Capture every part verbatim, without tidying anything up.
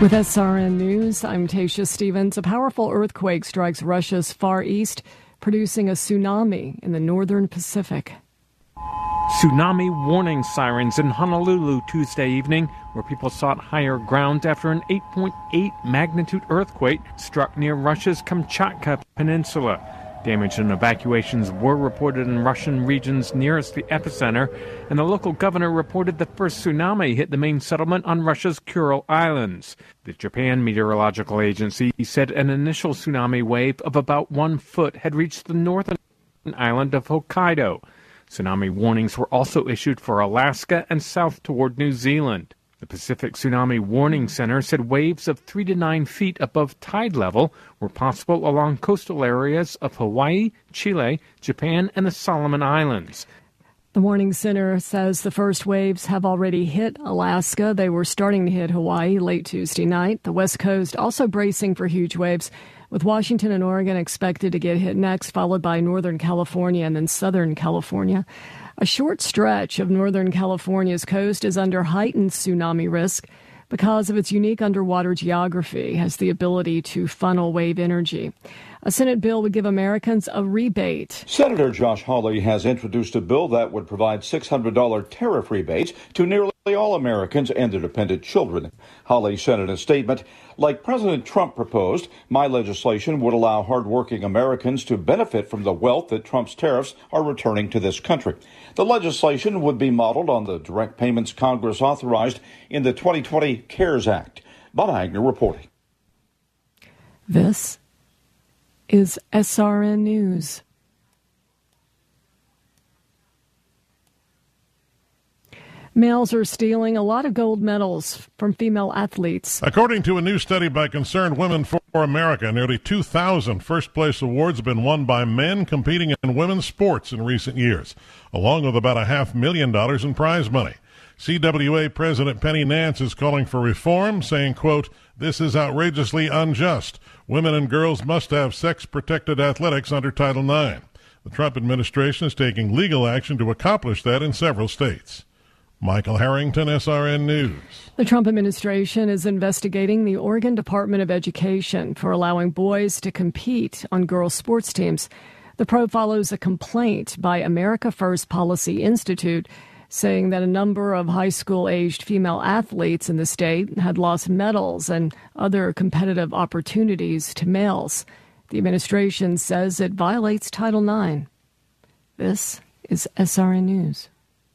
With S R N News, I'm Tasha Stevens. A powerful earthquake strikes Russia's Far East, producing a tsunami in the northern Pacific. Tsunami warning sirens in Honolulu Tuesday evening, where people sought higher ground after an eight point eight magnitude earthquake struck near Russia's Kamchatka Peninsula. Damage and evacuations were reported in Russian regions nearest the epicenter, and the local governor reported the first tsunami hit the main settlement on Russia's Kuril Islands. The Japan Meteorological Agency said an initial tsunami wave of about one foot had reached the northern island of Hokkaido. Tsunami warnings were also issued for Alaska and south toward New Zealand. The Pacific Tsunami Warning Center said waves of three to nine feet above tide level were possible along coastal areas of Hawaii, Chile, Japan, and the Solomon Islands. The Warning Center says the first waves have already hit Alaska. They were starting to hit Hawaii late Tuesday night. The West Coast also bracing for huge waves, with Washington and Oregon expected to get hit next, followed by Northern California and then Southern California. A short stretch of Northern California's coast is under heightened tsunami risk because of its unique underwater geography, has the ability to funnel wave energy. A Senate bill would give Americans a rebate. Senator Josh Hawley has introduced a bill that would provide six hundred dollars tariff rebates to nearly all Americans and their dependent children. Hawley said in a statement, like President Trump proposed, my legislation would allow hardworking Americans to benefit from the wealth that Trump's tariffs are returning to this country. The legislation would be modeled on the direct payments Congress authorized in the twenty twenty CARES Act. Bob Agner reporting. This is S R N News. Males are stealing a lot of gold medals from female athletes. According to a new study by Concerned Women for America, nearly two thousand first-place awards have been won by men competing in women's sports in recent years, along with about a half million dollars in prize money. C W A President Penny Nance is calling for reform, saying, quote, "This is outrageously unjust. Women and girls must have sex-protected athletics under Title nine. The Trump administration is taking legal action to accomplish that in several states. Michael Harrington, S R N News. The Trump administration is investigating the Oregon Department of Education for allowing boys to compete on girls' sports teams. The probe follows a complaint by America First Policy Institute saying that a number of high school-aged female athletes in the state had lost medals and other competitive opportunities to males. The administration says it violates Title nine. This is S R N News.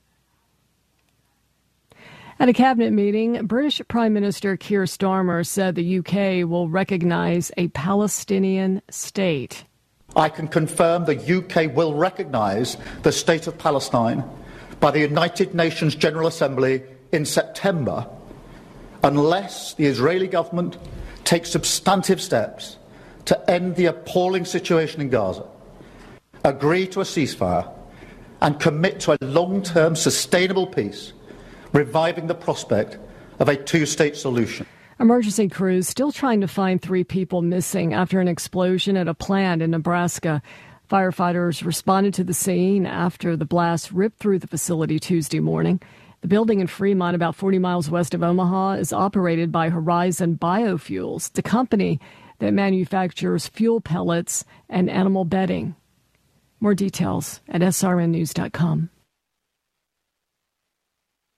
At a cabinet meeting, British Prime Minister Keir Starmer said the U K will recognize a Palestinian state. I can confirm the U K will recognise the state of Palestine by the United Nations General Assembly in September, unless the Israeli government takes substantive steps to end the appalling situation in Gaza, agree to a ceasefire, and commit to a long-term sustainable peace, reviving the prospect of a two-state solution. Emergency crews still trying to find three people missing after an explosion at a plant in Nebraska. Firefighters responded to the scene after the blast ripped through the facility Tuesday morning. The building in Fremont, about forty miles west of Omaha, is operated by Horizon Biofuels, the company that manufactures fuel pellets and animal bedding. More details at S R N news dot com.